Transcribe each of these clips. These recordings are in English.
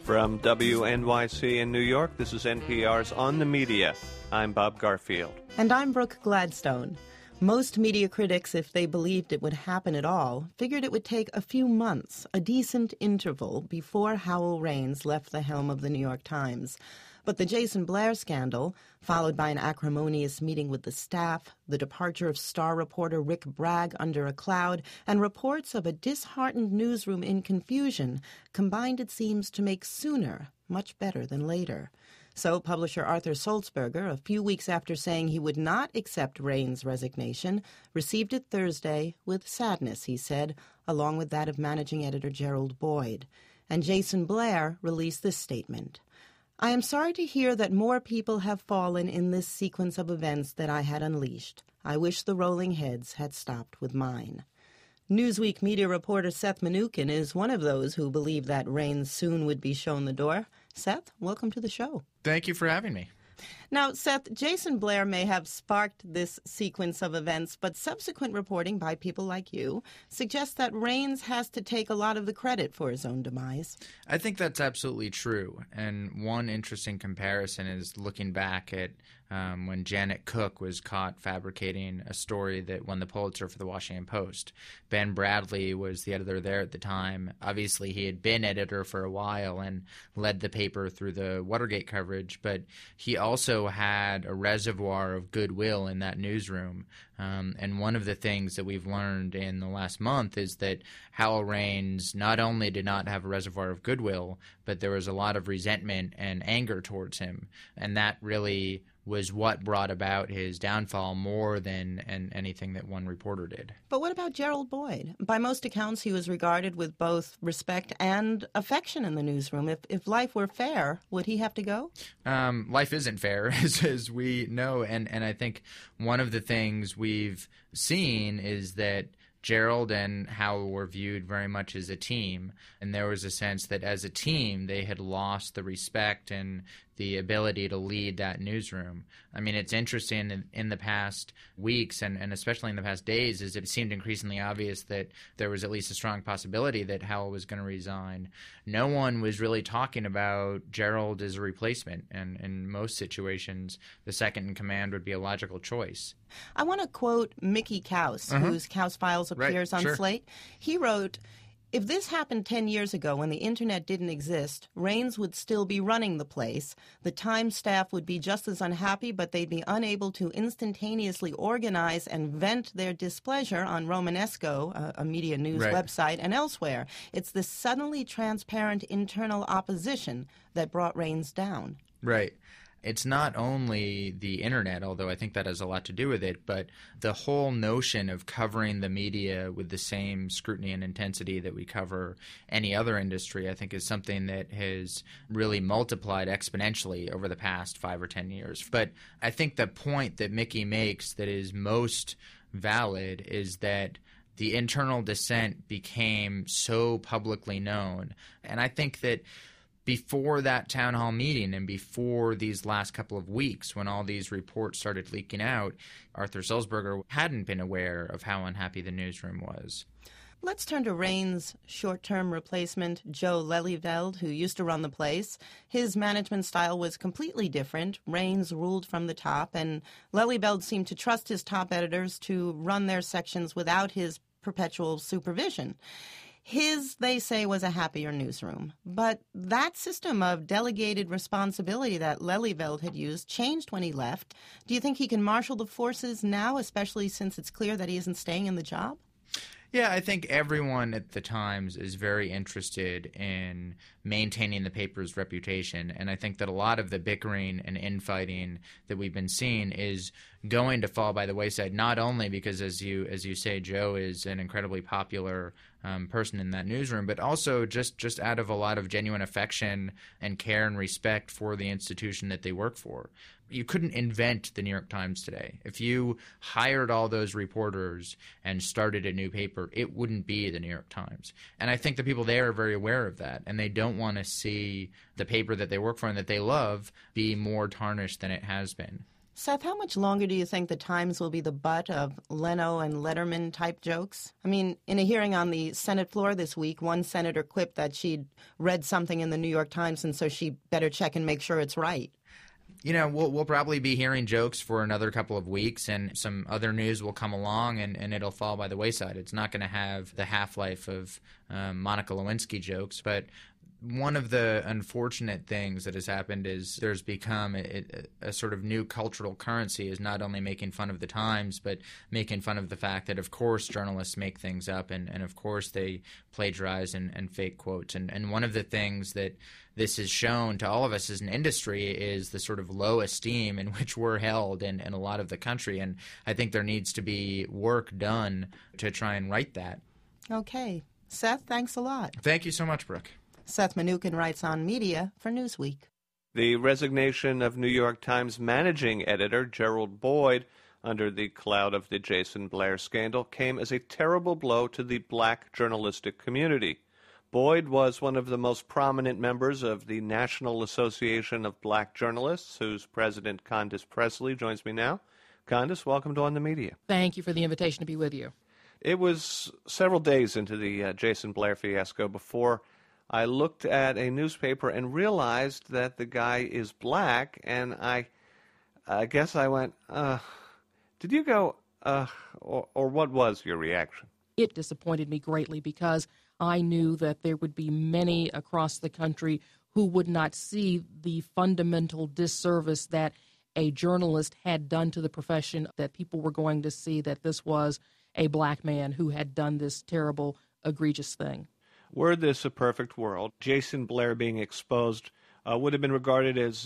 From WNYC in New York, this is NPR's On the Media. I'm Bob Garfield. And I'm Brooke Gladstone. Most media critics, if they believed it would happen at all, figured it would take a few months, a decent interval, before Howell Raines left the helm of the New York Times. But the Jason Blair scandal, followed by an acrimonious meeting with the staff, the departure of star reporter Rick Bragg under a cloud, and reports of a disheartened newsroom in confusion, combined, it seems, to make sooner much better than later. So publisher Arthur Sulzberger, a few weeks after saying he would not accept Raines' resignation, received it Thursday with sadness, he said, along with that of managing editor Gerald Boyd. And Jason Blair released this statement. I am sorry to hear that more people have fallen in this sequence of events that I had unleashed. I wish the rolling heads had stopped with mine. Newsweek media reporter Seth Manookin is one of those who believe that Raines soon would be shown the door. Seth, welcome to the show. Thank you for having me. Now, Seth, Jason Blair may have sparked this sequence of events, but subsequent reporting by people like you suggests that Raines has to take a lot of the credit for his own demise. I think that's absolutely true. And one interesting comparison is looking back at when Janet Cook was caught fabricating a story that won the Pulitzer for the Washington Post. Ben Bradley was the editor there at the time. Obviously, he had been editor for a while and led the paper through the Watergate coverage, but he also had a reservoir of goodwill in that newsroom. And one of the things that we've learned in the last month is that Howell Raines not only did not have a reservoir of goodwill, but there was a lot of resentment and anger towards him. And that really was what brought about his downfall more than anything that one reporter did. But what about Gerald Boyd? By most accounts, he was regarded with both respect and affection in the newsroom. If life were fair, would he have to go? Life isn't fair, as we know. And I think one of the things we've seen is that Gerald and Howell were viewed very much as a team, and there was a sense that as a team they had lost the respect and the ability to lead that newsroom. I mean, it's interesting in the past weeks and especially in the past days, as it seemed increasingly obvious that there was at least a strong possibility that Howell was going to resign. No one was really talking about Gerald as a replacement, and in most situations the second in command would be a logical choice. I want to quote Mickey Kaus, whose Kaus Files appears on Slate. He wrote, if this happened 10 years ago when the Internet didn't exist, Raines would still be running the place. The Times staff would be just as unhappy, but they'd be unable to instantaneously organize and vent their displeasure on Romanesco, a media news website, and elsewhere. It's this suddenly transparent internal opposition that brought Raines down. Right. It's not only the Internet, although I think that has a lot to do with it, but the whole notion of covering the media with the same scrutiny and intensity that we cover any other industry, I think is something that has really multiplied exponentially over the past 5 or 10 years. But I think the point that Mickey makes that is most valid is that the internal dissent became so publicly known. And I think that before that town hall meeting and before these last couple of weeks when all these reports started leaking out, Arthur Sulzberger hadn't been aware of how unhappy the newsroom was. Let's turn to Raines' short-term replacement, Joe Lelyveld, who used to run the place. His management style was completely different. Raines ruled from the top, and Lelyveld seemed to trust his top editors to run their sections without his perpetual supervision. His, they say, was a happier newsroom. But that system of delegated responsibility that Lelyveld had used changed when he left. Do you think he can marshal the forces now, especially since it's clear that he isn't staying in the job? Yeah, I think everyone at the Times is very interested in maintaining the paper's reputation, and I think that a lot of the bickering and infighting that we've been seeing is going to fall by the wayside, not only because, as you say, Joe is an incredibly popular person in that newsroom, but also just out of a lot of genuine affection and care and respect for the institution that they work for. You couldn't invent the New York Times today. If you hired all those reporters and started a new paper, it wouldn't be the New York Times. And I think the people there are very aware of that, and they don't want to see the paper that they work for and that they love be more tarnished than it has been. Seth, how much longer do you think the Times will be the butt of Leno and Letterman-type jokes? I mean, in a hearing on the Senate floor this week, one senator quipped that she'd read something in the New York Times and so she better check and make sure it's right. You know, we'll probably be hearing jokes for another couple of weeks, and some other news will come along, and it'll fall by the wayside. It's not going to have the half-life of Monica Lewinsky jokes, but one of the unfortunate things that has happened is there's become a sort of new cultural currency, is not only making fun of the Times, but making fun of the fact that, of course, journalists make things up, and of course they plagiarize and fake quotes. And one of the things that this has shown to all of us as an industry is the sort of low esteem in which we're held in a lot of the country. And I think there needs to be work done to try and right that. Okay. Seth, thanks a lot. Thank you so much, Brooke. Seth Mnookin writes on media for Newsweek. The resignation of New York Times managing editor Gerald Boyd under the cloud of the Jason Blair scandal came as a terrible blow to the black journalistic community. Boyd was one of the most prominent members of the National Association of Black Journalists, whose president, Candace Presley, joins me now. Candace, welcome to On the Media. Thank you for the invitation to be with you. It was several days into the Jason Blair fiasco before I looked at a newspaper and realized that the guy is black, and I guess I went, did you go, or what was your reaction? It disappointed me greatly because I knew that there would be many across the country who would not see the fundamental disservice that a journalist had done to the profession, that people were going to see that this was a black man who had done this terrible, egregious thing. Were this a perfect world, Jason Blair being exposed would have been regarded as,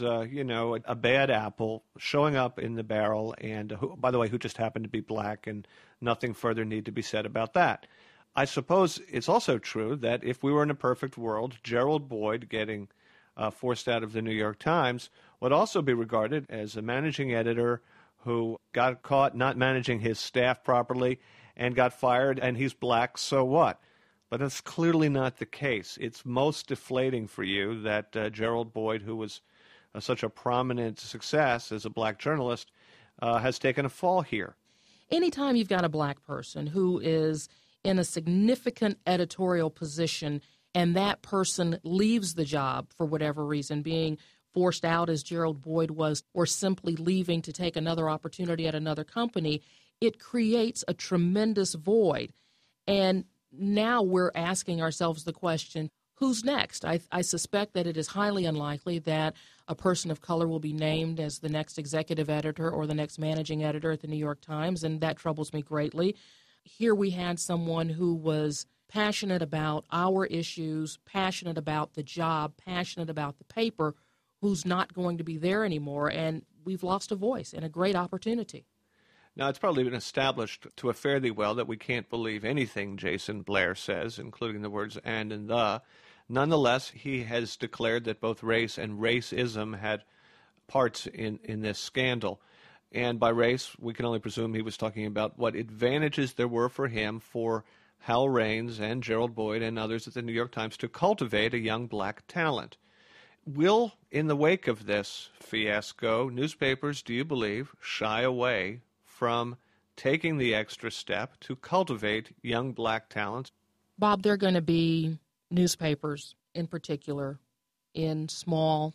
a bad apple showing up in the barrel, and, by the way, who just happened to be black, and nothing further need to be said about that. I suppose it's also true that if we were in a perfect world, Gerald Boyd getting forced out of the New York Times would also be regarded as a managing editor who got caught not managing his staff properly and got fired, and he's black, so what? But that's clearly not the case. It's most deflating for you that Gerald Boyd, who was such a prominent success as a black journalist, has taken a fall here. Anytime you've got a black person who is in a significant editorial position and that person leaves the job for whatever reason, being forced out as Gerald Boyd was, or simply leaving to take another opportunity at another company, it creates a tremendous void. And now we're asking ourselves the question, who's next? I suspect that it is highly unlikely that a person of color will be named as the next executive editor or the next managing editor at the New York Times, and that troubles me greatly. Here we had someone who was passionate about our issues, passionate about the job, passionate about the paper, who's not going to be there anymore, and we've lost a voice and a great opportunity. Now, it's probably been established to a fairly well that we can't believe anything Jason Blair says, including the words and the. Nonetheless, he has declared that both race and racism had parts in this scandal. And by race, we can only presume he was talking about what advantages there were for him, for Hal Raines and Gerald Boyd and others at the New York Times to cultivate a young black talent. Will, in the wake of this fiasco, newspapers, do you believe, shy away from taking the extra step to cultivate young black talent? Bob, there are going to be newspapers in particular in small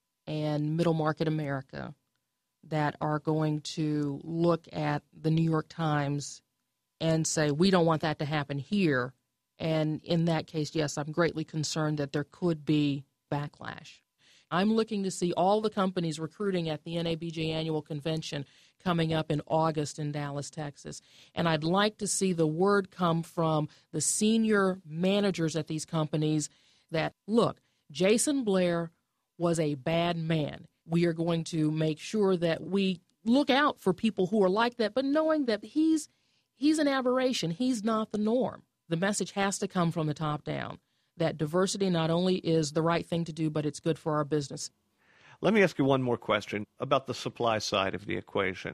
and middle market America that are going to look at the New York Times and say, we don't want that to happen here. And in that case, yes, I'm greatly concerned that there could be backlash. I'm looking to see all the companies recruiting at the NABJ annual convention coming up in August in Dallas, Texas. And I'd like to see the word come from the senior managers at these companies that, look, Jason Blair was a bad man. We are going to make sure that we look out for people who are like that, but knowing that he's an aberration. He's not the norm. The message has to come from the top down, that diversity not only is the right thing to do, but it's good for our business. Let me ask you one more question about the supply side of the equation.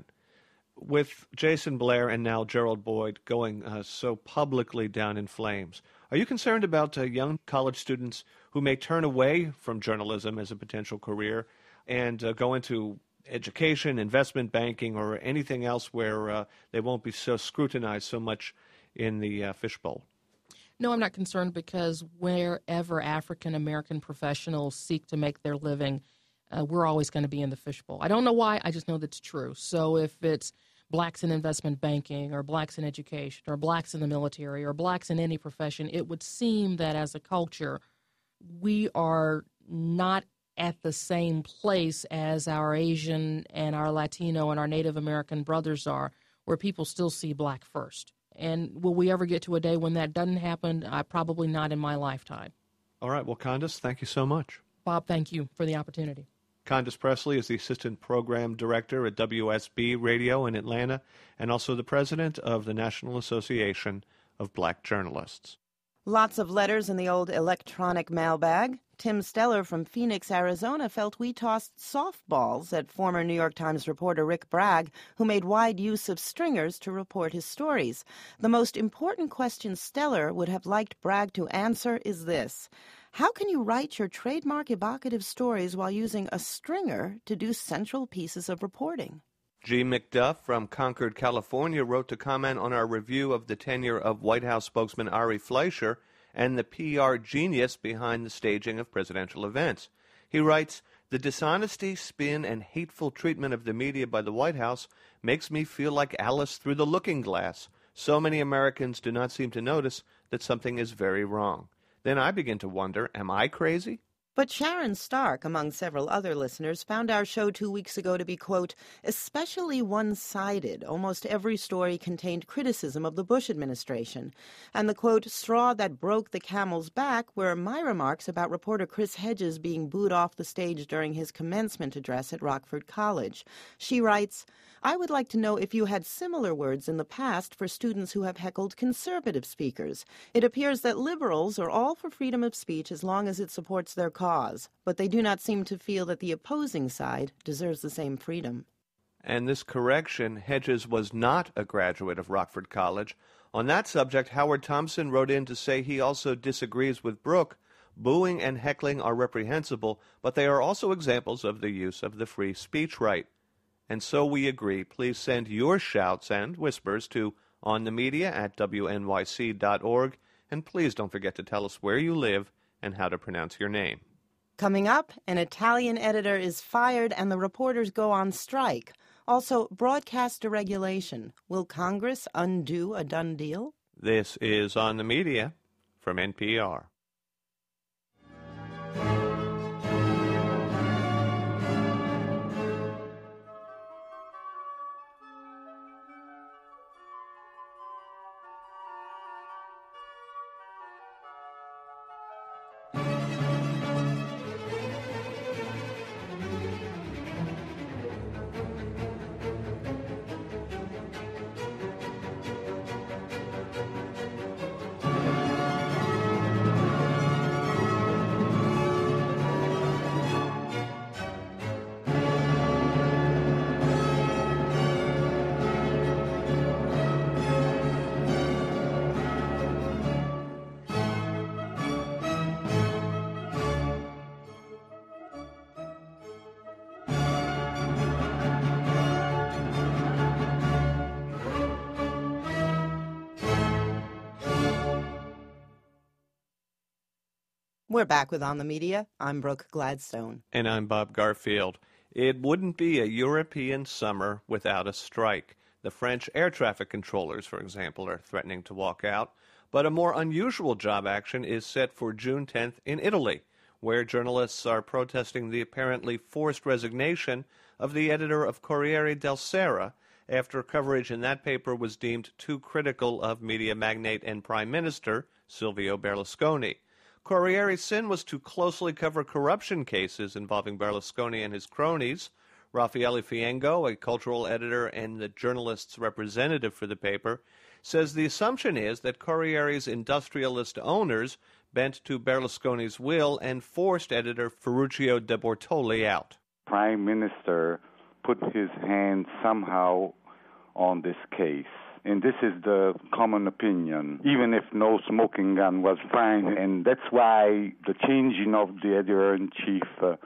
With Jason Blair and now Gerald Boyd going so publicly down in flames, are you concerned about young college students who may turn away from journalism as a potential career and go into education, investment banking, or anything else where they won't be so scrutinized so much in the fishbowl? No, I'm not concerned because wherever African American professionals seek to make their living, we're always going to be in the fishbowl. I don't know why, I just know that's true. So if it's blacks in investment banking or blacks in education or blacks in the military or blacks in any profession, it would seem that as a culture, we are not at the same place as our Asian and our Latino and our Native American brothers are, where people still see black first. And will we ever get to a day when that doesn't happen? Probably not in my lifetime. All right. Well, Candace, thank you so much. Bob, thank you for the opportunity. Candace Presley is the Assistant Program Director at WSB Radio in Atlanta and also the President of the National Association of Black Journalists. Lots of letters in the old electronic mailbag. Tim Steller from Phoenix, Arizona felt we tossed softballs at former New York Times reporter Rick Bragg, who made wide use of stringers to report his stories. The most important question Steller would have liked Bragg to answer is this: how can you write your trademark evocative stories while using a stringer to do central pieces of reporting? G. McDuff from Concord, California, wrote to comment on our review of the tenure of White House spokesman Ari Fleischer and the PR genius behind the staging of presidential events. He writes, "The dishonesty, spin, and hateful treatment of the media by the White House makes me feel like Alice through the looking glass. So many Americans do not seem to notice that something is very wrong. Then I begin to wonder, am I crazy?" But Sharon Stark, among several other listeners, found our show 2 weeks ago to be, quote, especially one-sided. Almost every story contained criticism of the Bush administration. And the, quote, straw that broke the camel's back were my remarks about reporter Chris Hedges being booed off the stage during his commencement address at Rockford College. She writes, I would like to know if you had similar words in the past for students who have heckled conservative speakers. It appears that liberals are all for freedom of speech as long as it supports their cause, but they do not seem to feel that the opposing side deserves the same freedom. And this correction, Hedges was not a graduate of Rockford College. On that subject, Howard Thompson wrote in to say he also disagrees with Brooke. Booing and heckling are reprehensible, but they are also examples of the use of the free speech right. And so we agree. Please send your shouts and whispers to onthemedia@wnyc.org, and please don't forget to tell us where you live and how to pronounce your name. Coming up, an Italian editor is fired and the reporters go on strike. Also, broadcast deregulation. Will Congress undo a done deal? This is On the Media from NPR. We're back with On the Media. I'm Brooke Gladstone. And I'm Bob Garfield. It wouldn't be a European summer without a strike. The French air traffic controllers, for example, are threatening to walk out. But a more unusual job action is set for June 10th in Italy, where journalists are protesting the apparently forced resignation of the editor of Corriere della Sera after coverage in that paper was deemed too critical of media magnate and Prime Minister Silvio Berlusconi. Corriere's sin was to closely cover corruption cases involving Berlusconi and his cronies. Raffaele Fiengo, a cultural editor and the journalist's representative for the paper, says the assumption is that Corriere's industrialist owners bent to Berlusconi's will and forced editor Ferruccio De Bortoli out. Prime Minister put his hand somehow on this case. And this is the common opinion, even if no smoking gun was fine. And that's why the changing of the editor-in-chief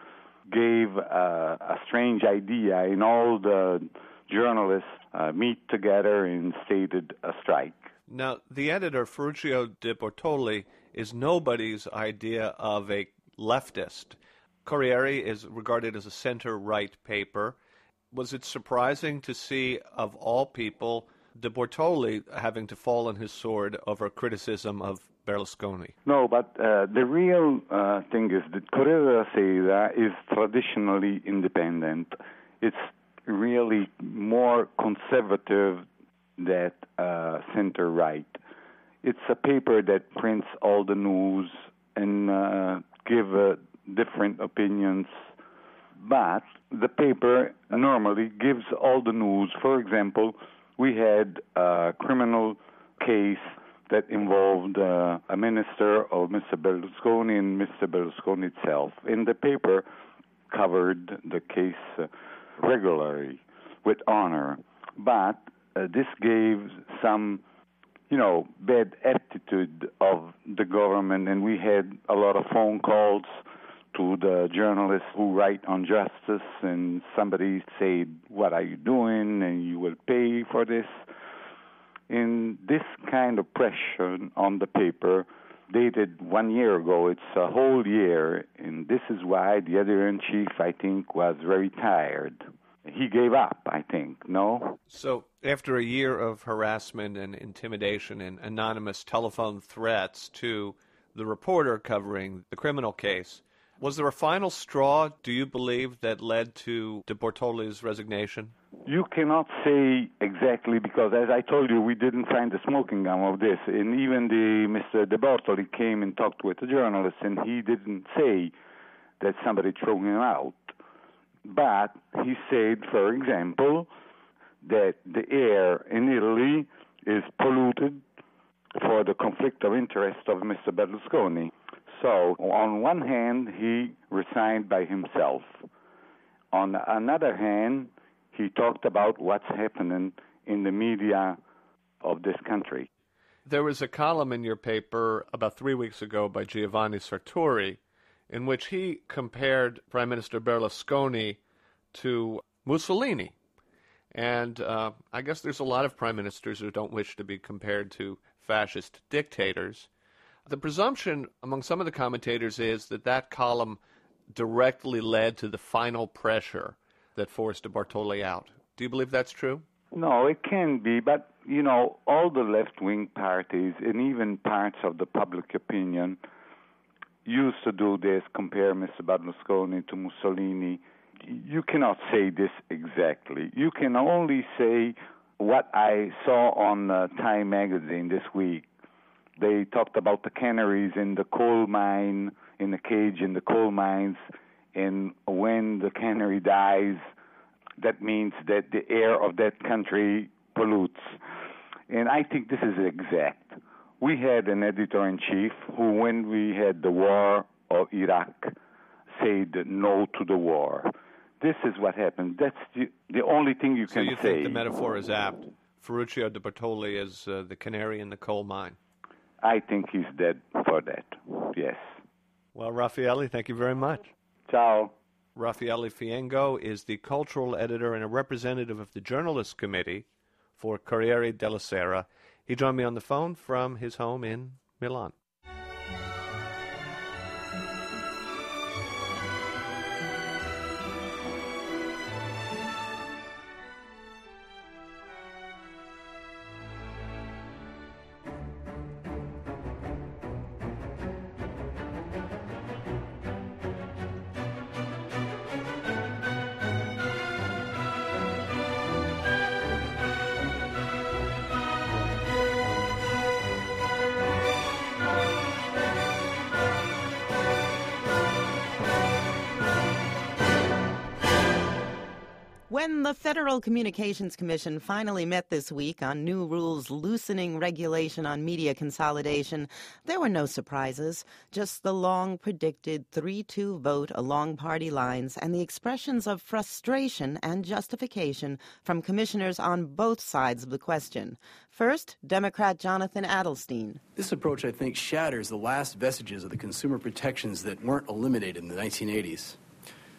gave a strange idea, and all the journalists meet together and stated a strike. Now, the editor, Ferruccio De Bortoli, is nobody's idea of a leftist. Corriere is regarded as a center-right paper. Was it surprising to see, of all people, De Bortoli having to fall on his sword over criticism of Berlusconi? No, but the real thing is that Corriere della Sera is traditionally independent. It's really more conservative than center-right. It's a paper that prints all the news and give different opinions, but the paper normally gives all the news. For example, we had a criminal case that involved a minister of Mr. Berlusconi and Mr. Berlusconi itself. And the paper covered the case regularly, with honor. But this gave some, bad attitude of the government, and we had a lot of phone calls to the journalists who write on justice, and somebody said, "What are you doing?" and "You will pay for this." And this kind of pressure on the paper dated 1 year ago. It's a whole year, and this is why the editor-in-chief, I think, was very tired. He gave up, I think, no? So after a year of harassment and intimidation and anonymous telephone threats to the reporter covering the criminal case, was there a final straw, do you believe, that led to De Bortoli's resignation? You cannot say exactly, because as I told you, we didn't find the smoking gun of this. And even Mr. De Bortoli came and talked with the journalist, and he didn't say that somebody threw him out. But he said, for example, that the air in Italy is polluted for the conflict of interest of Mr. Berlusconi. So, on one hand, he resigned by himself. On another hand, he talked about what's happening in the media of this country. There was a column in your paper about 3 weeks ago by Giovanni Sartori in which he compared Prime Minister Berlusconi to Mussolini. And I guess there's a lot of prime ministers who don't wish to be compared to fascist dictators. The presumption among some of the commentators is that that column directly led to the final pressure that forced De Bortoli out. Do you believe that's true? No, it can be, but, all the left-wing parties and even parts of the public opinion used to do this, compare Mr. Berlusconi to Mussolini. You cannot say this exactly. You can only say what I saw on Time magazine this week. They talked about the canaries in the coal mine, in the cage in the coal mines, and when the canary dies, that means that the air of that country pollutes. And I think this is exact. We had an editor-in-chief who, when we had the war of Iraq, said no to the war. This is what happened. That's the only thing you can say. So you think the metaphor is apt? Ferruccio De Bortoli is the canary in the coal mine. I think he's dead for that, yes. Well, Raffaele, thank you very much. Ciao. Raffaele Fiengo is the cultural editor and a representative of the Journalists Committee for Corriere della Sera. He joined me on the phone from his home in Milan. When the Federal Communications Commission finally met this week on new rules loosening regulation on media consolidation, there were no surprises, just the long-predicted 3-2 vote along party lines and the expressions of frustration and justification from commissioners on both sides of the question. First, Democrat Jonathan Adelstein. This approach, I think, shatters the last vestiges of the consumer protections that weren't eliminated in the 1980s.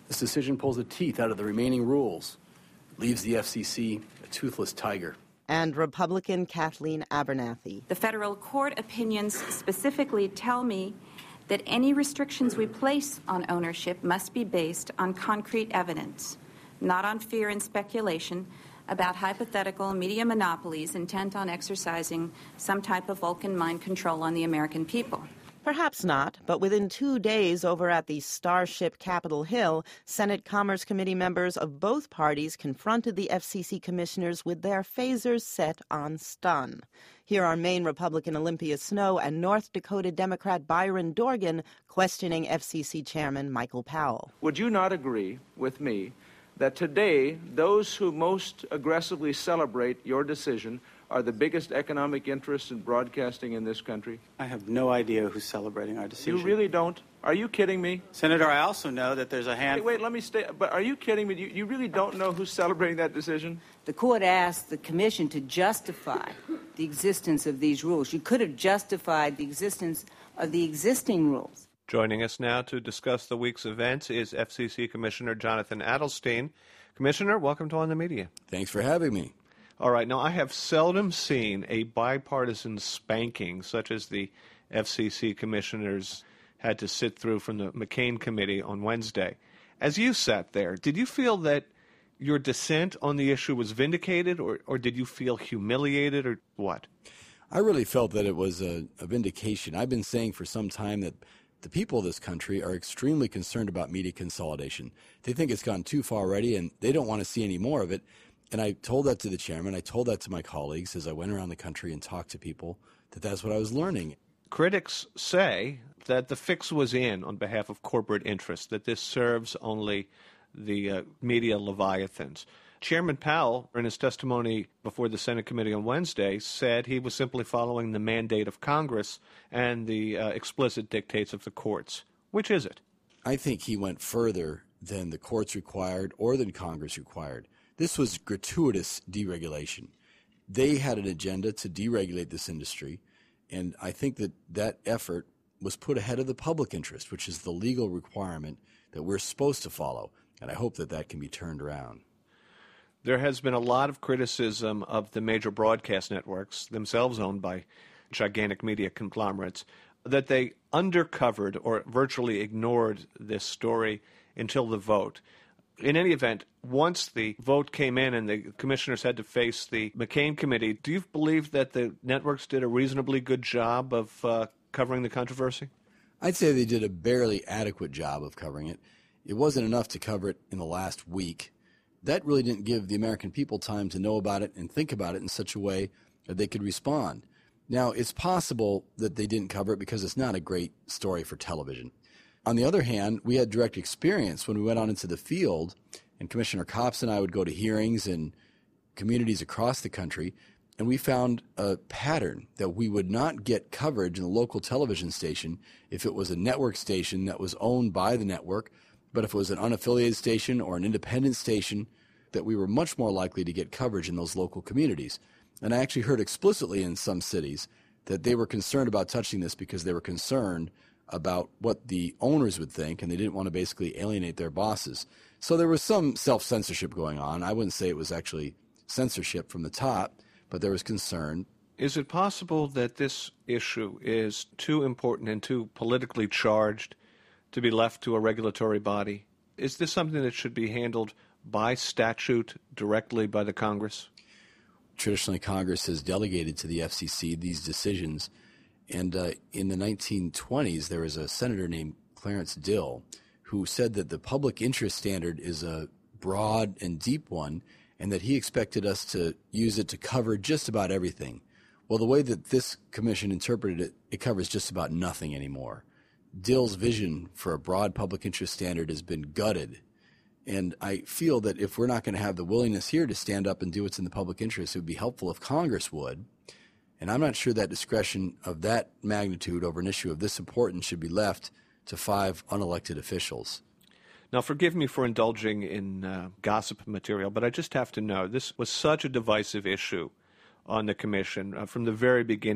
This decision pulls the teeth out of the remaining rules, leaves the FCC a toothless tiger. And Republican Kathleen Abernathy. The federal court opinions specifically tell me that any restrictions we place on ownership must be based on concrete evidence, not on fear and speculation about hypothetical media monopolies intent on exercising some type of Vulcan mind control on the American people. Perhaps not, but within 2 days over at the Starship Capitol Hill, Senate Commerce Committee members of both parties confronted the FCC commissioners with their phasers set on stun. Here are Maine Republican Olympia Snowe and North Dakota Democrat Byron Dorgan questioning FCC Chairman Michael Powell. Would you not agree with me that today those who most aggressively celebrate your decision are the biggest economic interests in broadcasting in this country? I have no idea who's celebrating our decision. You really don't? Are you kidding me? Senator, I also know that there's a hand... Wait, let me stay. But are you kidding me? You really don't know who's celebrating that decision? The court asked the commission to justify the existence of these rules. You could have justified the existence of the existing rules. Joining us now to discuss the week's events is FCC Commissioner Jonathan Adelstein. Commissioner, welcome to On the Media. Thanks for having me. All right. Now, I have seldom seen a bipartisan spanking such as the FCC commissioners had to sit through from the McCain committee on Wednesday. As you sat there, did you feel that your dissent on the issue was vindicated, or did you feel humiliated, or what? I really felt that it was a vindication. I've been saying for some time that the people of this country are extremely concerned about media consolidation. They think it's gone too far already, and they don't want to see any more of it. And I told that to the chairman. I told that to my colleagues as I went around the country and talked to people, that that's what I was learning. Critics say that the fix was in on behalf of corporate interests, that this serves only the media leviathans. Chairman Powell, in his testimony before the Senate committee on Wednesday, said he was simply following the mandate of Congress and the explicit dictates of the courts. Which is it? I think he went further than the courts required or than Congress required. This was gratuitous deregulation. They had an agenda to deregulate this industry, and I think that that effort was put ahead of the public interest, which is the legal requirement that we're supposed to follow, and I hope that that can be turned around. There has been a lot of criticism of the major broadcast networks, themselves owned by gigantic media conglomerates, that they undercovered or virtually ignored this story until the vote. In any event, once the vote came in and the commissioners had to face the McCain committee, do you believe that the networks did a reasonably good job of covering the controversy? I'd say they did a barely adequate job of covering it. It wasn't enough to cover it in the last week. That really didn't give the American people time to know about it and think about it in such a way that they could respond. Now, it's possible that they didn't cover it because it's not a great story for television. On the other hand, we had direct experience when we went out into the field, and Commissioner Copps and I would go to hearings in communities across the country, and we found a pattern that we would not get coverage in the local television station if it was a network station that was owned by the network, but if it was an unaffiliated station or an independent station, that we were much more likely to get coverage in those local communities. And I actually heard explicitly in some cities that they were concerned about touching this because they were concerned about what the owners would think, and they didn't want to basically alienate their bosses. So there was some self-censorship going on. I wouldn't say it was actually censorship from the top, but there was concern. Is it possible that this issue is too important and too politically charged to be left to a regulatory body? Is this something that should be handled by statute directly by the Congress? Traditionally, Congress has delegated to the FCC these decisions. And in the 1920s, there was a senator named Clarence Dill who said that the public interest standard is a broad and deep one and that he expected us to use it to cover just about everything. Well, the way that this commission interpreted it, it covers just about nothing anymore. Dill's vision for a broad public interest standard has been gutted. And I feel that if we're not going to have the willingness here to stand up and do what's in the public interest, it would be helpful if Congress would. And I'm not sure that discretion of that magnitude over an issue of this importance should be left to 5 unelected officials. Now, forgive me for indulging in gossip material, but I just have to know, this was such a divisive issue on the commission. From the very beginning,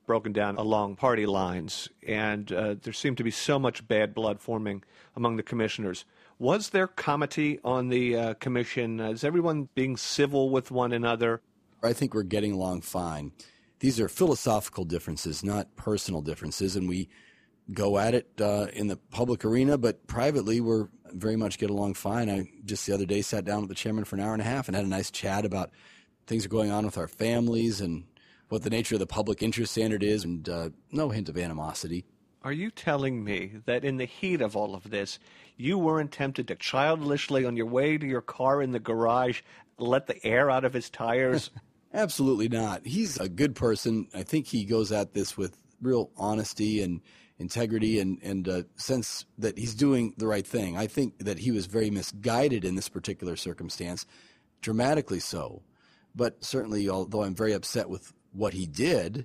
broken down along party lines, and there seemed to be so much bad blood forming among the commissioners. Was there comity on the commission? Is everyone being civil with one another? I think we're getting along fine. These are philosophical differences, not personal differences, and we go at it in the public arena, but privately we're very much get along fine. I just the other day sat down with the chairman for an hour and a half and had a nice chat about things that are going on with our families and what the nature of the public interest standard is, and no hint of animosity. Are you telling me that in the heat of all of this, you weren't tempted to childishly, on your way to your car in the garage, let the air out of his tires? Absolutely not. He's a good person. I think he goes at this with real honesty and integrity and a sense that he's doing the right thing. I think that he was very misguided in this particular circumstance, dramatically so. But certainly, although I'm very upset with what he did,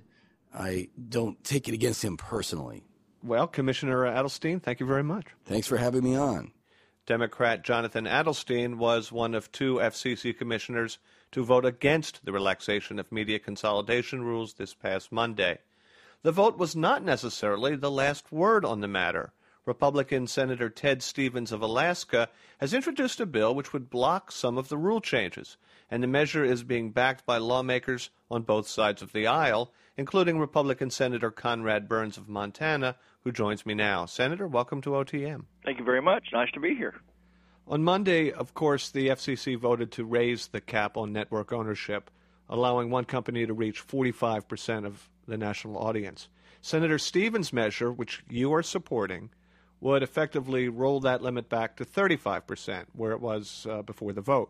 I don't take it against him personally. Well, Commissioner Adelstein, thank you very much. Thanks for having me on. Democrat Jonathan Adelstein was one of 2 FCC commissioners to vote against the relaxation of media consolidation rules this past Monday. The vote was not necessarily the last word on the matter. Republican Senator Ted Stevens of Alaska has introduced a bill which would block some of the rule changes, and the measure is being backed by lawmakers on both sides of the aisle, including Republican Senator Conrad Burns of Montana, who joins me now. Senator, welcome to OTM. Thank you very much. Nice to be here. On Monday, of course, the FCC voted to raise the cap on network ownership, allowing one company to reach 45% of the national audience. Senator Stevens' measure, which you are supporting, would effectively roll that limit back to 35%, where it was before the vote.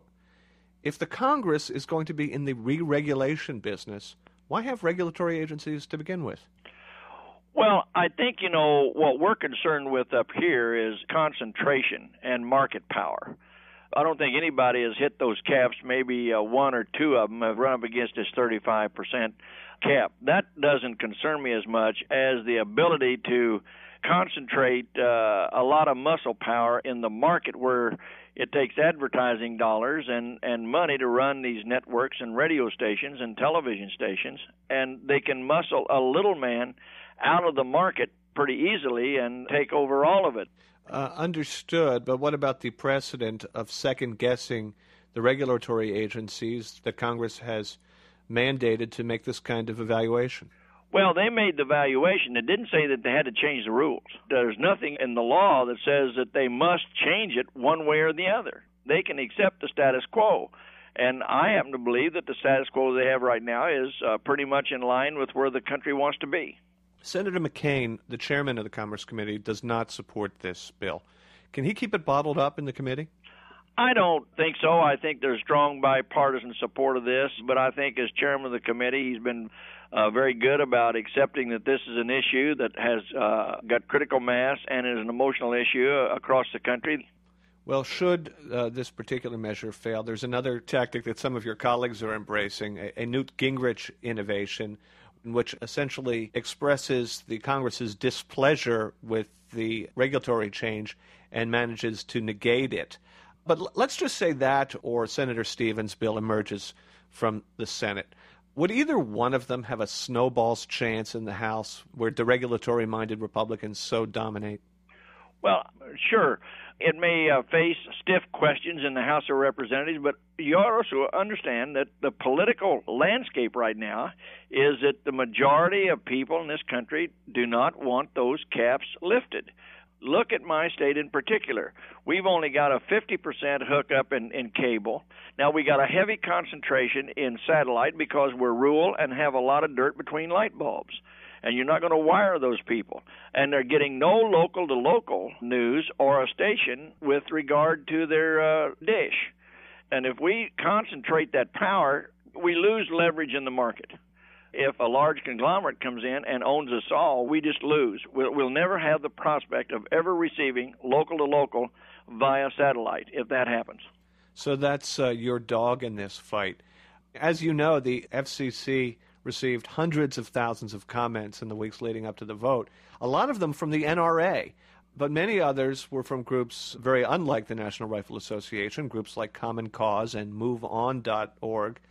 If the Congress is going to be in the re-regulation business, why have regulatory agencies to begin with? Well, I think, what we're concerned with up here is concentration and market power. I don't think anybody has hit those caps. Maybe 1 or 2 of them have run up against this 35% cap. That doesn't concern me as much as the ability to concentrate a lot of muscle power in the market where it takes advertising dollars and money to run these networks and radio stations and television stations, and they can muscle a little man out of the market pretty easily and take over all of it. Understood, but what about the precedent of second-guessing the regulatory agencies that Congress has mandated to make this kind of evaluation? Well, they made the valuation. It didn't say that they had to change the rules. There's nothing in the law that says that they must change it one way or the other. They can accept the status quo. And I happen to believe that the status quo they have right now is pretty much in line with where the country wants to be. Senator McCain, the chairman of the Commerce Committee, does not support this bill. Can he keep it bottled up in the committee? I don't think so. I think there's strong bipartisan support of this, but I think as chairman of the committee, he's been very good about accepting that this is an issue that has got critical mass and is an emotional issue across the country. Well, should this particular measure fail, there's another tactic that some of your colleagues are embracing, a Newt Gingrich innovation, which essentially expresses the Congress's displeasure with the regulatory change and manages to negate it. But let's just say that or Senator Stevens' bill emerges from the Senate. Would either one of them have a snowball's chance in the House where deregulatory-minded Republicans so dominate? Well, sure. It may face stiff questions in the House of Representatives, but you also understand that the political landscape right now is that the majority of people in this country do not want those caps lifted. Look at my state in particular. We've only got a 50% hookup in cable. Now, we got a heavy concentration in satellite because we're rural and have a lot of dirt between light bulbs. And you're not going to wire those people. And they're getting no local-to-local news or a station with regard to their dish. And if we concentrate that power, we lose leverage in the market. If a large conglomerate comes in and owns us all, we just lose. We'll never have the prospect of ever receiving local-to-local via satellite if that happens. So that's your dog in this fight. As you know, the FCC received hundreds of thousands of comments in the weeks leading up to the vote, a lot of them from the NRA, but many others were from groups very unlike the National Rifle Association, groups like Common Cause and MoveOn.org.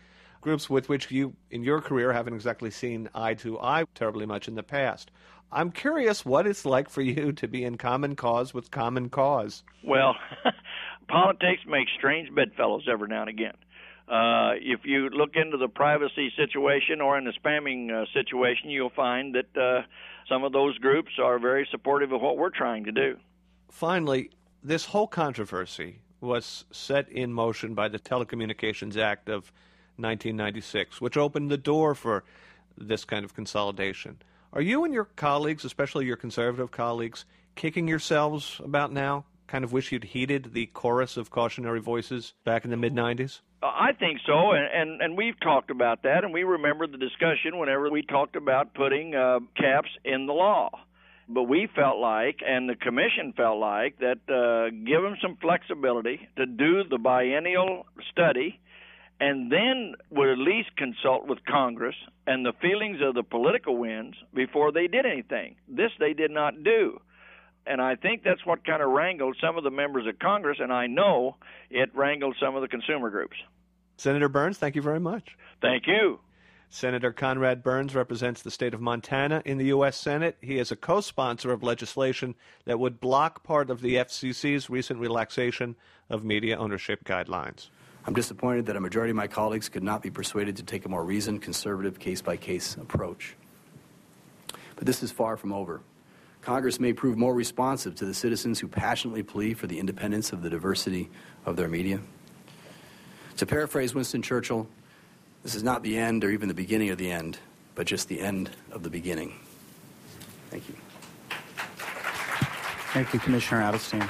groups with which you, in your career, haven't exactly seen eye to eye terribly much in the past. I'm curious what it's like for you to be in common cause with Common Cause. Well, politics makes strange bedfellows every now and again. If you look into the privacy situation or in the spamming situation, you'll find that some of those groups are very supportive of what we're trying to do. Finally, this whole controversy was set in motion by the Telecommunications Act of 1996, which opened the door for this kind of consolidation. Are you and your colleagues, especially your conservative colleagues, kicking yourselves about now? Kind of wish you'd heeded the chorus of cautionary voices back in the mid-'90s? I think so, and we've talked about that, and we remember the discussion whenever we talked about putting caps in the law. But we felt like, and the commission felt like, that give them some flexibility to do the biennial study and then would at least consult with Congress and the feelings of the political winds before they did anything. This they did not do. And I think that's what kind of wrangled some of the members of Congress, and I know it wrangled some of the consumer groups. Senator Burns, thank you very much. Thank you. Senator Conrad Burns represents the state of Montana in the U.S. Senate. He is a co-sponsor of legislation that would block part of the FCC's recent relaxation of media ownership guidelines. I'm disappointed that a majority of my colleagues could not be persuaded to take a more reasoned, conservative, case-by-case approach. But this is far from over. Congress may prove more responsive to the citizens who passionately plead for the independence of the diversity of their media. To paraphrase Winston Churchill, this is not the end or even the beginning of the end, but just the end of the beginning. Thank you. Thank you, Commissioner Adelstein.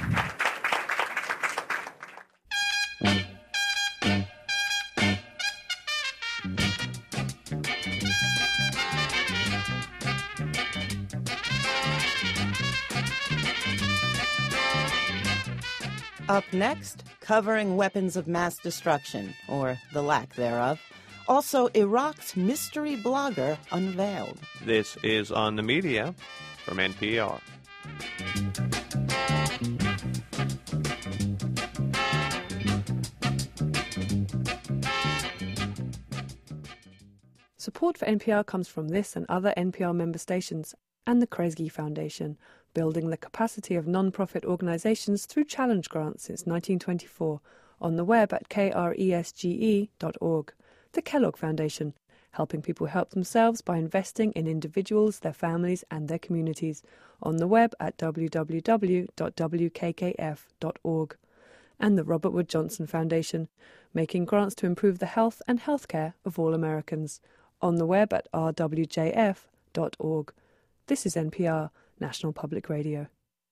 Up next, covering weapons of mass destruction, or the lack thereof. Also, Iraq's mystery blogger unveiled. This is On the Media from NPR. Support for NPR comes from this and other NPR member stations and the Kresge Foundation, building the capacity of non-profit organizations through challenge grants since 1924, on the web at kresge.org. The Kellogg Foundation, helping people help themselves by investing in individuals, their families, and their communities, on the web at www.wkkf.org. And the Robert Wood Johnson Foundation, making grants to improve the health and healthcare of all Americans, on the web at rwjf.org. This is NPR, National Public Radio.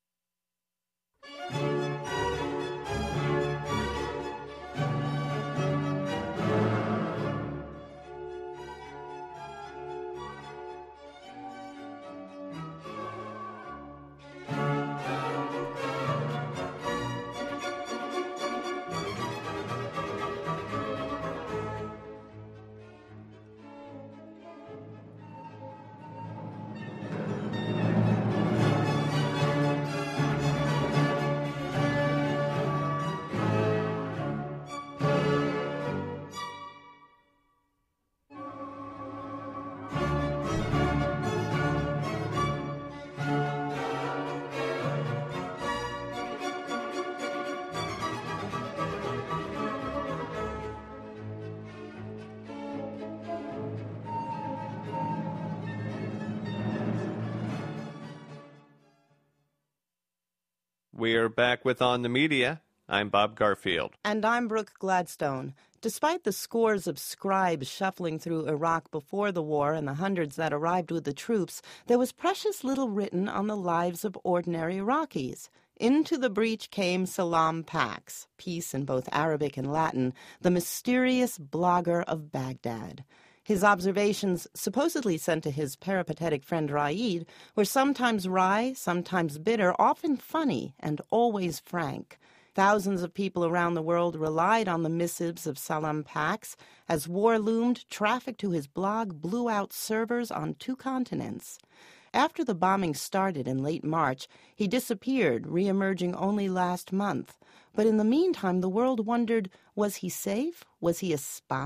We're back with On the Media. I'm Bob Garfield. And I'm Brooke Gladstone. Despite the scores of scribes shuffling through Iraq before the war and the hundreds that arrived with the troops, there was precious little written on the lives of ordinary Iraqis. Into the breach came Salam Pax, peace in both Arabic and Latin, the mysterious blogger of Baghdad. His observations, supposedly sent to his peripatetic friend Raid, were sometimes wry, sometimes bitter, often funny, and always frank. Thousands of people around the world relied on the missives of Salam Pax. As war loomed, traffic to his blog blew out servers on 2 continents. After the bombing started in late March, he disappeared, re-emerging only last month. But in the meantime, the world wondered, was he safe? Was he a spy?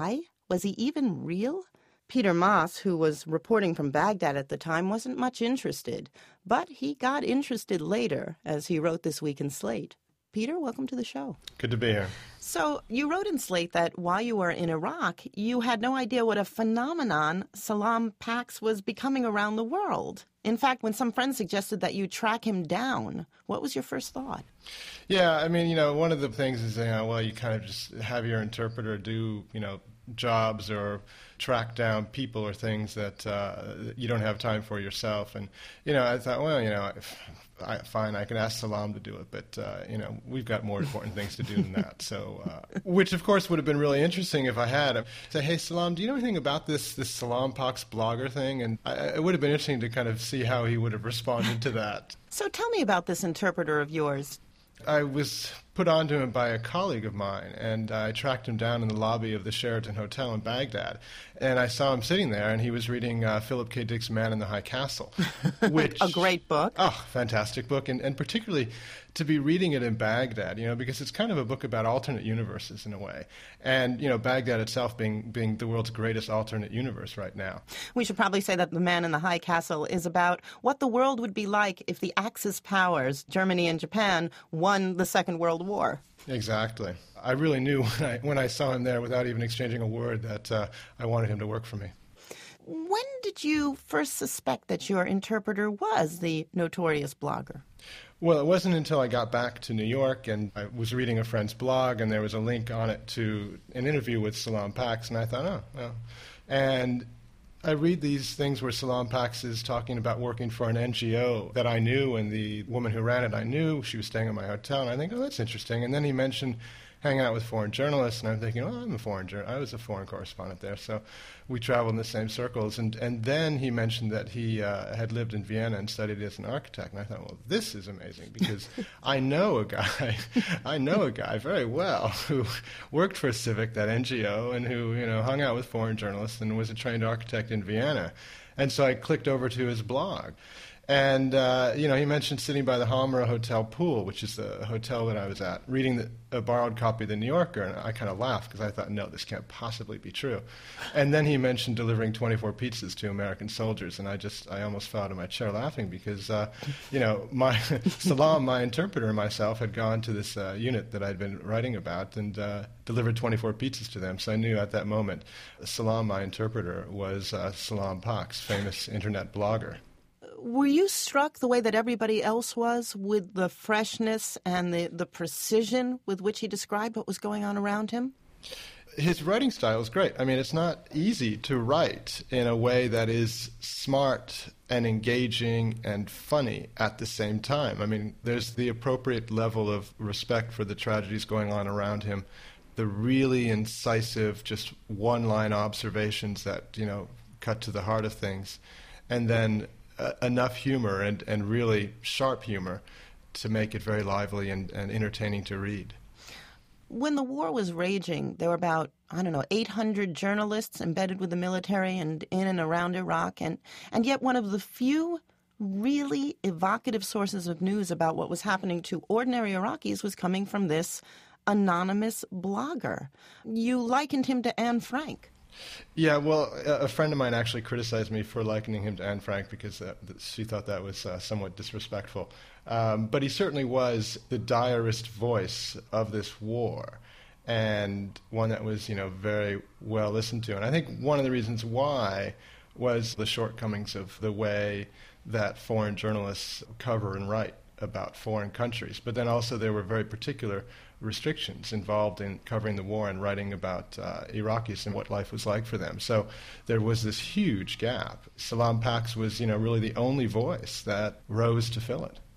Was he even real? Peter Moss, who was reporting from Baghdad at the time, wasn't much interested. But he got interested later, as he wrote this week in Slate. Peter, welcome to the show. Good to be here. So you wrote in Slate that while you were in Iraq, you had no idea what a phenomenon Salam Pax was becoming around the world. In fact, when some friends suggested that you track him down, what was your first thought? Yeah, I mean, one of the things is, you kind of just have your interpreter do, jobs or track down people or things that you don't have time for yourself. And, I thought, fine, I can ask Salam to do it, but, we've got more important things to do than that. So, which, of course, would have been really interesting if I had. Say, hey, Salam, do you know anything about this Salam Pax blogger thing? And it would have been interesting to kind of see how he would have responded to that. So tell me about this interpreter of yours. I was put onto him by a colleague of mine, and I tracked him down in the lobby of the Sheraton Hotel in Baghdad. And I saw him sitting there, and he was reading Philip K. Dick's Man in the High Castle, which a great book. Oh, fantastic book, and particularly to be reading it in Baghdad, because it's kind of a book about alternate universes in a way. And, Baghdad itself being the world's greatest alternate universe right now. We should probably say that The Man in the High Castle is about what the world would be like if the Axis powers, Germany and Japan, won the Second World War. Exactly. I really knew when I saw him there, without even exchanging a word, that I wanted him to work for me. When did you first suspect that your interpreter was the notorious blogger? Well, it wasn't until I got back to New York and I was reading a friend's blog and there was a link on it to an interview with Salam Pax, and I thought, oh, well. And I read these things where Salam Pax is talking about working for an NGO that I knew, and the woman who ran it I knew. She was staying at my hotel, and I think, oh, that's interesting. And then he mentioned hanging out with foreign journalists, and I'm thinking, oh, I was a foreign correspondent there, so we traveled in the same circles. And then he mentioned that he had lived in Vienna and studied as an architect, and I thought, well, this is amazing, because I know a guy very well who worked for Civic, that NGO, and who hung out with foreign journalists and was a trained architect in Vienna. And so I clicked over to his blog. And, he mentioned sitting by the Hamra Hotel pool, which is the hotel that I was at, reading a borrowed copy of The New Yorker, and I kind of laughed because I thought, no, this can't possibly be true. And then he mentioned delivering 24 pizzas to American soldiers, and I almost fell out of my chair laughing because, Salam, my interpreter, and myself had gone to this unit that I'd been writing about and delivered 24 pizzas to them. So I knew at that moment Salam, my interpreter, was Salam Pax, famous internet blogger. Were you struck the way that everybody else was with the freshness and the precision with which he described what was going on around him? His writing style is great. I mean, it's not easy to write in a way that is smart and engaging and funny at the same time. I mean, there's the appropriate level of respect for the tragedies going on around him, the really incisive, just one-line observations that, cut to the heart of things, and then enough humor and really sharp humor to make it very lively and entertaining to read. When the war was raging, there were about, 800 journalists embedded with the military and in and around Iraq, and yet one of the few really evocative sources of news about what was happening to ordinary Iraqis was coming from this anonymous blogger. You likened him to Anne Frank. Yeah, well, a friend of mine actually criticized me for likening him to Anne Frank because she thought that was somewhat disrespectful. But he certainly was the diarist voice of this war, and one that was, very well listened to. And I think one of the reasons why was the shortcomings of the way that foreign journalists cover and write about foreign countries. But then also there were very particular restrictions involved in covering the war and writing about Iraqis and what life was like for them. So there was this huge gap. Salam Pax was, really the only voice that rose to fill it.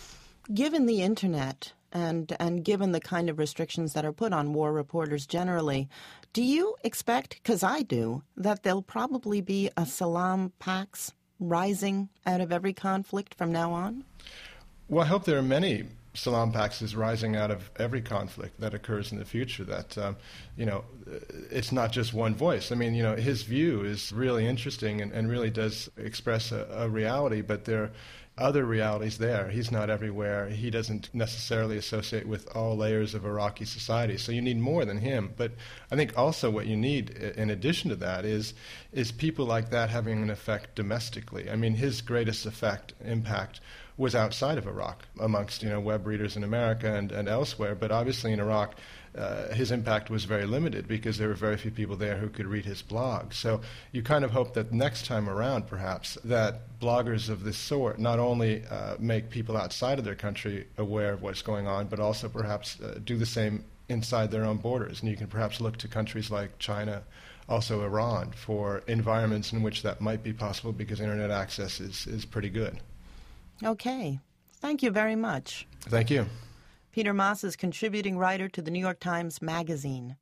Given the internet and given the kind of restrictions that are put on war reporters generally, do you expect, because I do, that there'll probably be a Salam Pax rising out of every conflict from now on? Well, I hope there are many Salam Paxes rising out of every conflict that occurs in the future, that, it's not just one voice. I mean, his view is really interesting and really does express a reality, but there other realities there. He's not everywhere. He doesn't necessarily associate with all layers of Iraqi society. So you need more than him. But I think also what you need, in addition to that, is people like that having an effect domestically. I mean, his greatest impact was outside of Iraq, amongst web readers in America and elsewhere. But obviously in Iraq, his impact was very limited because there were very few people there who could read his blog. So you kind of hope that next time around, perhaps, that bloggers of this sort not only make people outside of their country aware of what's going on, but also perhaps do the same inside their own borders. And you can perhaps look to countries like China, also Iran, for environments in which that might be possible because internet access is pretty good. Okay. Thank you very much. Thank you. Peter Maas is contributing writer to the New York Times Magazine.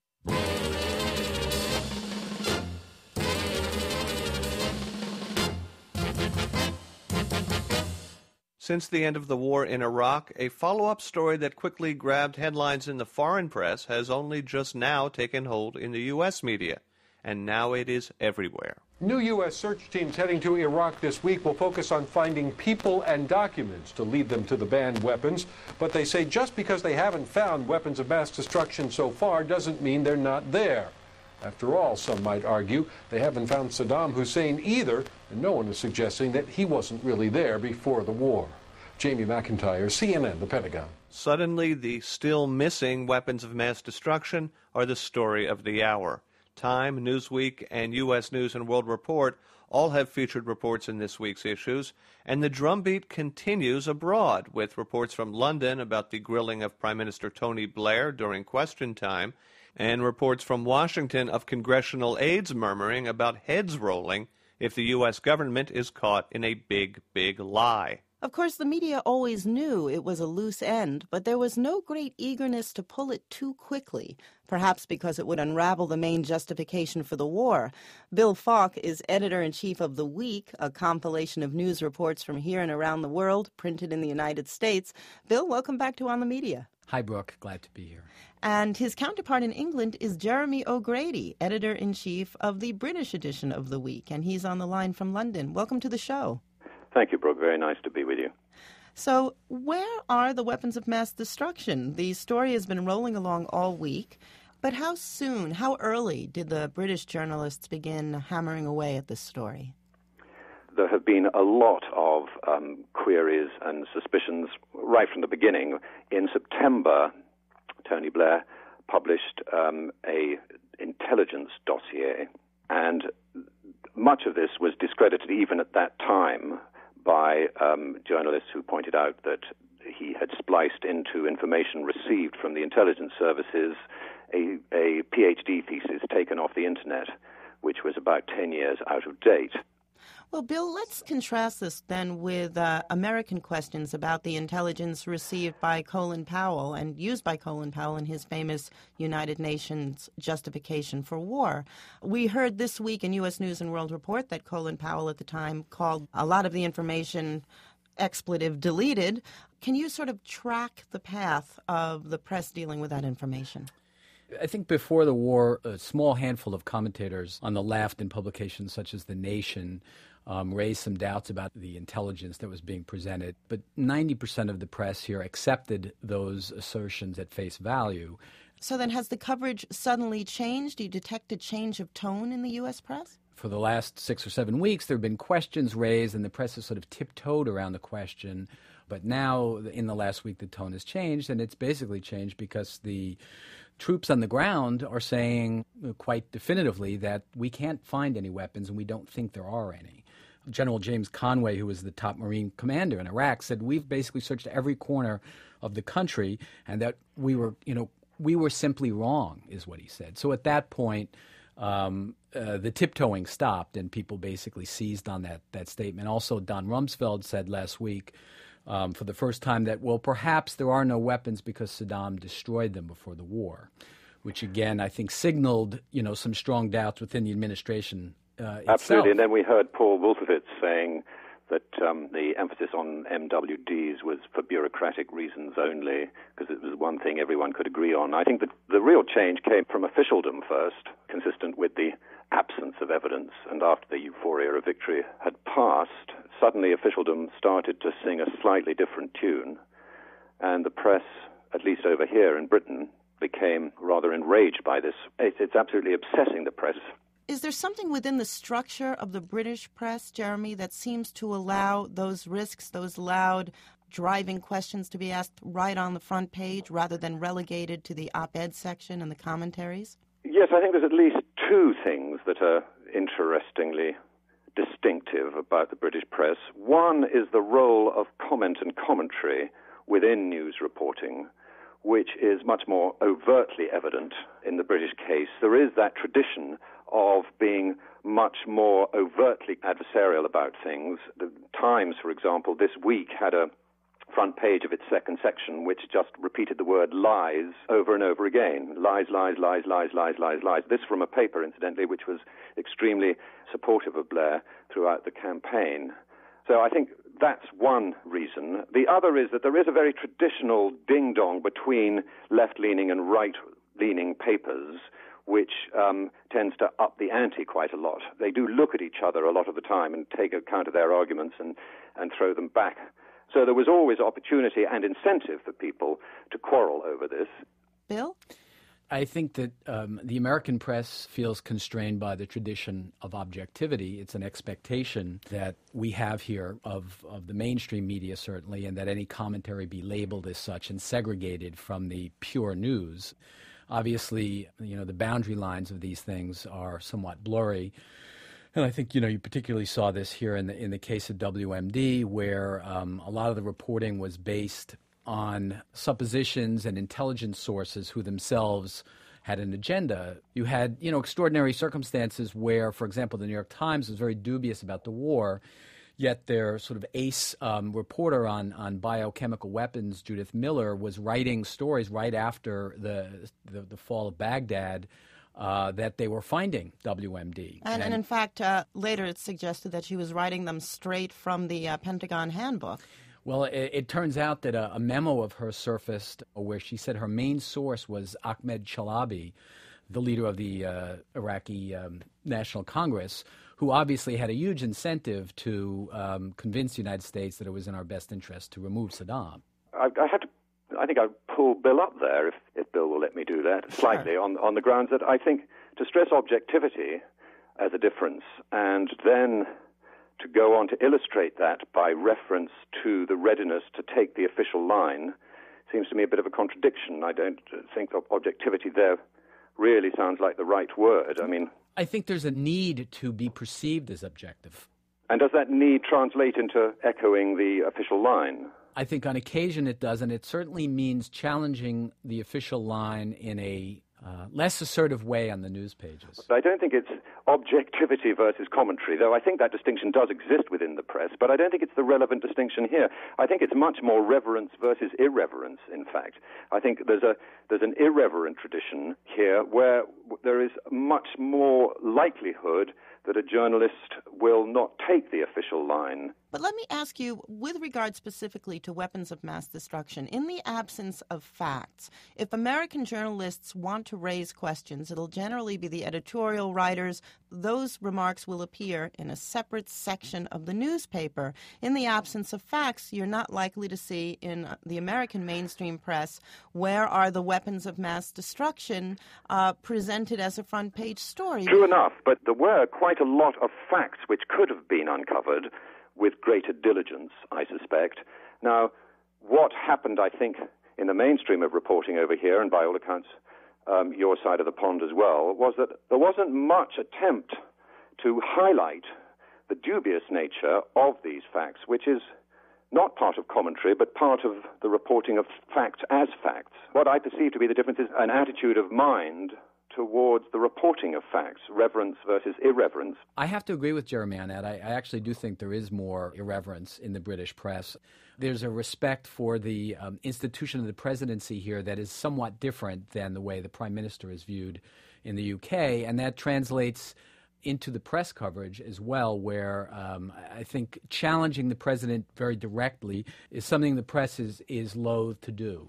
Since the end of the war in Iraq, a follow-up story that quickly grabbed headlines in the foreign press has only just now taken hold in the U.S. media, and now it is everywhere. New U.S. search teams heading to Iraq this week will focus on finding people and documents to lead them to the banned weapons. But they say just because they haven't found weapons of mass destruction so far doesn't mean they're not there. After all, some might argue, they haven't found Saddam Hussein either, and no one is suggesting that he wasn't really there before the war. Jamie McIntyre, CNN, The Pentagon. Suddenly, the still missing weapons of mass destruction are the story of the hour. Time, Newsweek, and U.S. News & World Report all have featured reports in this week's issues, and the drumbeat continues abroad, with reports from London about the grilling of Prime Minister Tony Blair during Question Time, and reports from Washington of congressional aides murmuring about heads rolling if the U.S. government is caught in a big, big lie. Of course, the media always knew it was a loose end, but there was no great eagerness to pull it too quickly, perhaps because it would unravel the main justification for the war. Bill Falk is editor-in-chief of The Week, a compilation of news reports from here and around the world, printed in the United States. Bill, welcome back to On the Media. Hi, Brooke. Glad to be here. And his counterpart in England is Jeremy O'Grady, editor-in-chief of the British edition of The Week, and he's on the line from London. Welcome to the show. Thank you, Brooke. Very nice to be with you. So where are the weapons of mass destruction? The story has been rolling along all week, but how soon, how early did the British journalists begin hammering away at this story? There have been a lot of queries and suspicions right from the beginning. In September, Tony Blair published a intelligence dossier, and much of this was discredited even at that time by journalists who pointed out that he had spliced into information received from the intelligence services a PhD thesis taken off the internet, which was about 10 years out of date. Well, Bill, let's contrast this then with American questions about the intelligence received by Colin Powell and used by Colin Powell in his famous United Nations justification for war. We heard this week in U.S. News & World Report that Colin Powell at the time called a lot of the information expletive deleted. Can you sort of track the path of the press dealing with that information? I think before the war, a small handful of commentators on the left in publications such as The Nation raised some doubts about the intelligence that was being presented. But 90% of the press here accepted those assertions at face value. So then has the coverage suddenly changed? Do you detect a change of tone in the U.S. press? For the last 6 or 7 weeks, there have been questions raised, and the press has sort of tiptoed around the question. But now, in the last week, the tone has changed, and it's basically changed because the troops on the ground are saying quite definitively that we can't find any weapons and we don't think there are any. General James Conway, who was the top Marine commander in Iraq, said we've basically searched every corner of the country and that we were simply wrong, is what he said. So at that point, the tiptoeing stopped and people basically seized on that statement. Also, Don Rumsfeld said last week for the first time that, well, perhaps there are no weapons because Saddam destroyed them before the war, which again I think signaled some strong doubts within the administration itself. Absolutely, and then we heard Paul Wolfowitz saying that the emphasis on MWDs was for bureaucratic reasons only, because it was one thing everyone could agree on. I think that the real change came from officialdom first, consistent with the absence of evidence, and after the euphoria of victory had passed, suddenly officialdom started to sing a slightly different tune, and the press, at least over here in Britain, became rather enraged by this. It's absolutely obsessing the press. Is there something within the structure of the British press, Jeremy, that seems to allow those risks, those loud, driving questions to be asked right on the front page rather than relegated to the op-ed section and the commentaries? Yes, I think there's at least two things that are interestingly distinctive about the British press. One is the role of comment and commentary within news reporting, which is much more overtly evident in the British case. There is that tradition of being much more overtly adversarial about things. The Times, for example, this week had a front page of its second section which just repeated the word lies over and over again. Lies, lies, lies, lies, lies, lies, lies. This from a paper, incidentally, which was extremely supportive of Blair throughout the campaign. So I think that's one reason. The other is that there is a very traditional ding-dong between left-leaning and right-leaning papers, which tends to up the ante quite a lot. They do look at each other a lot of the time and take account of their arguments and throw them back. So there was always opportunity and incentive for people to quarrel over this. Bill? I think that the American press feels constrained by the tradition of objectivity. It's an expectation that we have here of the mainstream media, certainly, and that any commentary be labeled as such and segregated from the pure news. Obviously, the boundary lines of these things are somewhat blurry. And I think, you particularly saw this here in the case of WMD, where a lot of the reporting was based on suppositions and intelligence sources who themselves had an agenda. You had, extraordinary circumstances where, for example, the New York Times was very dubious about the war, yet their sort of ace reporter on biochemical weapons, Judith Miller, was writing stories right after the fall of Baghdad that they were finding WMD. And in fact, later it's suggested that she was writing them straight from the Pentagon handbook. Well, it turns out that a memo of hers surfaced where she said her main source was Ahmed Chalabi, the leader of the Iraqi National Congress, who obviously had a huge incentive to convince the United States that it was in our best interest to remove Saddam. I think I'd pull Bill up there, if Bill will let me do that, slightly, on the grounds that I think to stress objectivity as a difference and then to go on to illustrate that by reference to the readiness to take the official line seems to me a bit of a contradiction. I don't think objectivity there really sounds like the right word. I think there's a need to be perceived as objective. And does that need translate into echoing the official line? I think on occasion it does, and it certainly means challenging the official line in a less assertive way on the news pages. I don't think it's objectivity versus commentary, though I think that distinction does exist within the press, but I don't think it's the relevant distinction here. I think it's much more reverence versus irreverence, in fact. I think there's an irreverent tradition here where there is much more likelihood that a journalist will not take the official line. But let me ask you, with regard specifically to weapons of mass destruction, in the absence of facts, if American journalists want to raise questions, it'll generally be the editorial writers. Those remarks will appear in a separate section of the newspaper. In the absence of facts, you're not likely to see in the American mainstream press where are the weapons of mass destruction presented as a front-page story. True enough, but there were quite a lot of facts which could have been uncovered with greater diligence, I suspect. Now, what happened, I think, in the mainstream of reporting over here, and by all accounts, your side of the pond as well, was that there wasn't much attempt to highlight the dubious nature of these facts, which is not part of commentary, but part of the reporting of facts as facts. What I perceive to be the difference is an attitude of mind towards the reporting of facts, reverence versus irreverence. I have to agree with Jeremy on that. I actually do think there is more irreverence in the British press. There's a respect for the institution of the presidency here that is somewhat different than the way the Prime Minister is viewed in the UK, and that translates into the press coverage as well, where I think challenging the president very directly is something the press is loath to do.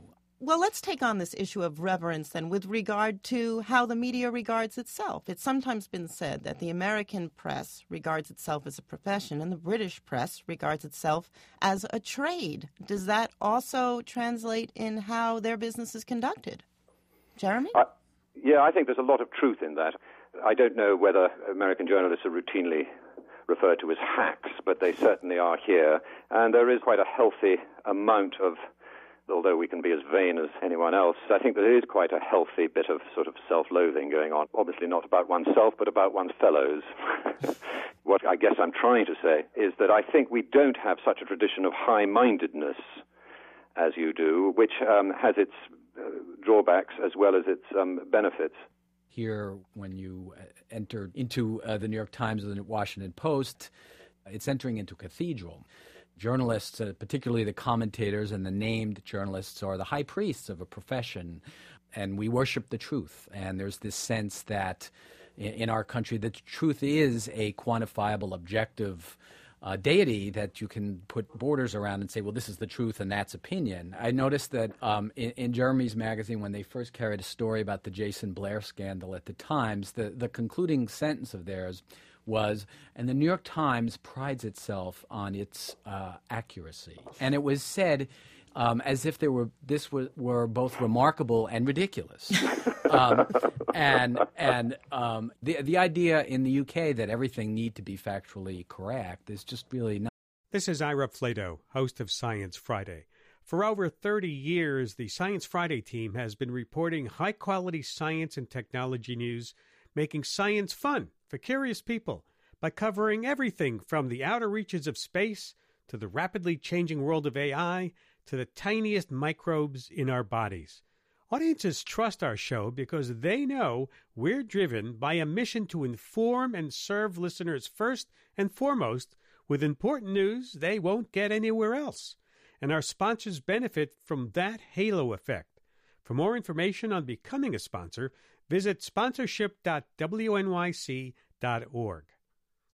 Well, let's take on this issue of reverence then with regard to how the media regards itself. It's sometimes been said that the American press regards itself as a profession and the British press regards itself as a trade. Does that also translate in how their business is conducted? Jeremy? Yeah, I think there's a lot of truth in that. I don't know whether American journalists are routinely referred to as hacks, but they certainly are here. And there is quite a healthy amount of, although we can be as vain as anyone else, I think there is quite a healthy bit of sort of self-loathing going on. Obviously not about oneself, but about one's fellows. What I guess I'm trying to say is that I think we don't have such a tradition of high-mindedness as you do, which has its drawbacks as well as its benefits. Here, when you enter into the New York Times or the Washington Post, it's entering into a cathedral. Journalists, particularly the commentators and the named journalists, are the high priests of a profession, and we worship the truth. And there's this sense that in our country, the truth is a quantifiable, objective deity that you can put borders around and say, well, this is the truth and that's opinion. I noticed that in Jeremy's magazine, when they first carried a story about the Jason Blair scandal at the Times, the concluding sentence of theirs was, and the New York Times prides itself on its accuracy. And it was said as if this were both remarkable and ridiculous. The idea in the UK that everything need to be factually correct is just really not. This is Ira Flato, host of Science Friday. For over 30 years, the Science Friday team has been reporting high-quality science and technology news, making science fun for curious people by covering everything from the outer reaches of space to the rapidly changing world of AI to the tiniest microbes in our bodies. Audiences trust our show because they know we're driven by a mission to inform and serve listeners first and foremost with important news they won't get anywhere else. And our sponsors benefit from that halo effect. For more information on becoming a sponsor, visit sponsorship.wnyc.org.